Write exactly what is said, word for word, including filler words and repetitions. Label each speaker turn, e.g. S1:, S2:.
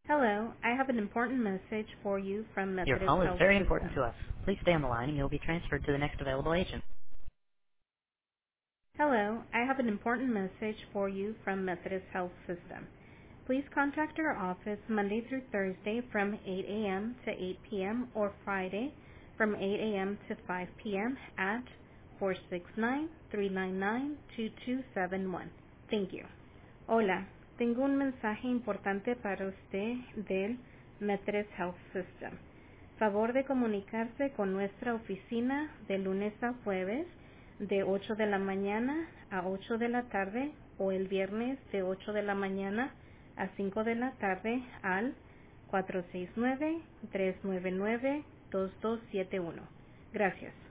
S1: Hello, I have an important message for you from
S2: Your
S1: Methodist
S2: call is
S1: Health
S2: very important
S1: System.
S2: to us. Please stay on the line and you'll be transferred to the next available agent.
S1: Hello, I have an important message for you from Methodist Health System. Please contact our office Monday through Thursday from eight a.m. to eight p.m. or Friday from eight a.m. to five p.m. at four six nine, three nine nine, two two seven one. Thank you. Hola, tengo un mensaje importante para usted del Methodist Health System. Favor de comunicarse con nuestra oficina de lunes a jueves de ocho de la mañana a ocho de la tarde o el viernes de ocho de la mañana a cinco de la tarde al cuatro seis nueve, tres nueve nueve, dos dos siete uno. Gracias.